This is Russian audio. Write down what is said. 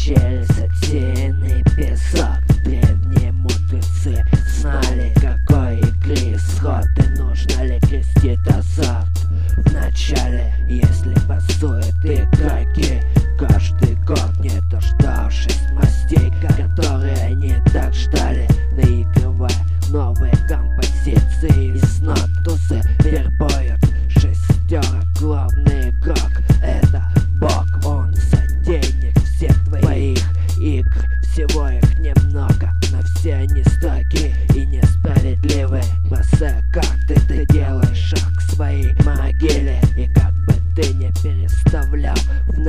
через отсеянный песок. Древние мудрецы знали, какой игры исход и нужно ли крестить азарт. Вначале, если пасуют игроки, каждый год не дождавшись мастей, которые они так ждали, наигрывая новые композиции из нот, тузы вербуют шестерок. Главный игрок — это Бог, он содейник всех твоих игр. Всего их немного, но все они строги и несправедливы. Бросая карты, ты делаешь шаг к своей могиле, и как бы ты не переставлял в